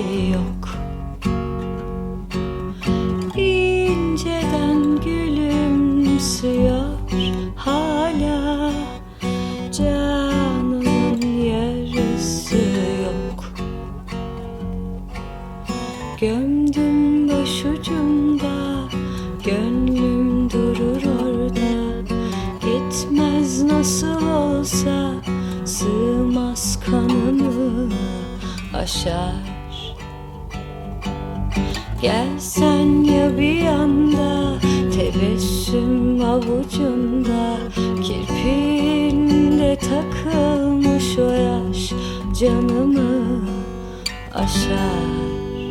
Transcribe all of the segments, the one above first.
yok. İnceden gülümsüyor hala, canımın yarısı yok. Gömdüm başucumda, gönlüm durur orada. Gitmez nasıl olsa, sığmaz kanımı aşar. Gelsen ya bir yanda, tebessüm avucunda, kirpinde takılmış o yaş canımı aşar.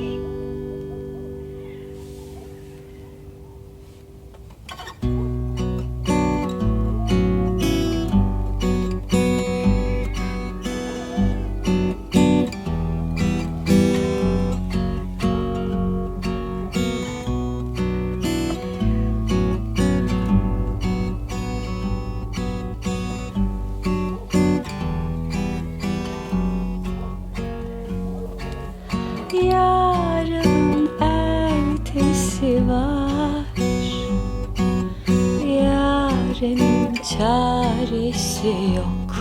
Yarın ertesi var, yarının çaresi yok.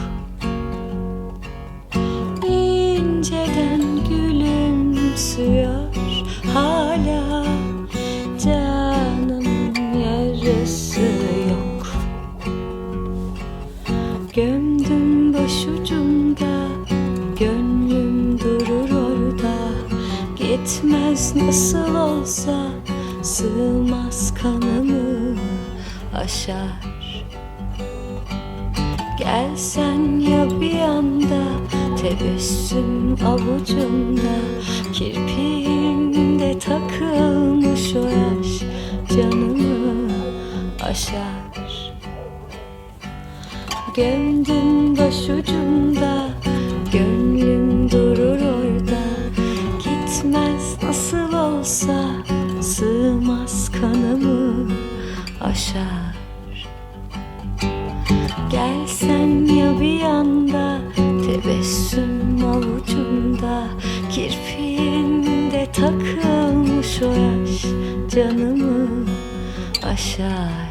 İnceden gülümsüyor hala, canımın yarısı yok. Gömdüm başucumda, gönlüm durur orada. Gitmez nasıl olsa, sığmaz kanımı aşar. Gelsen ya bir anda, tebessüm avucumda, kirpiğimde takılmış o yaş canımı aşar. Gömdüm başucumda, gönlüm durur orada. Gitmez nasıl olsa, sığmaz kanımı aşar. Gelsen ya bir yanda, tebessüm avucumda, kirpiğinde takılmış o yaş canımı aşar.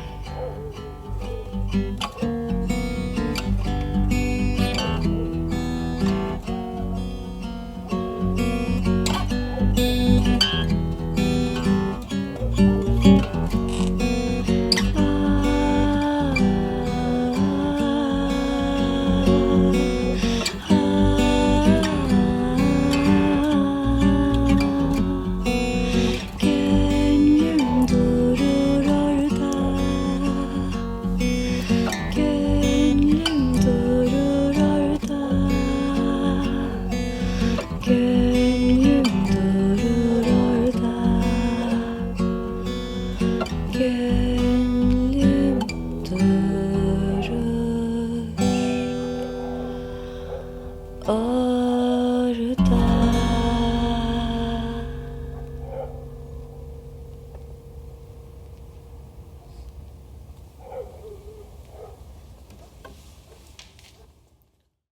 Gönlüm durur orada.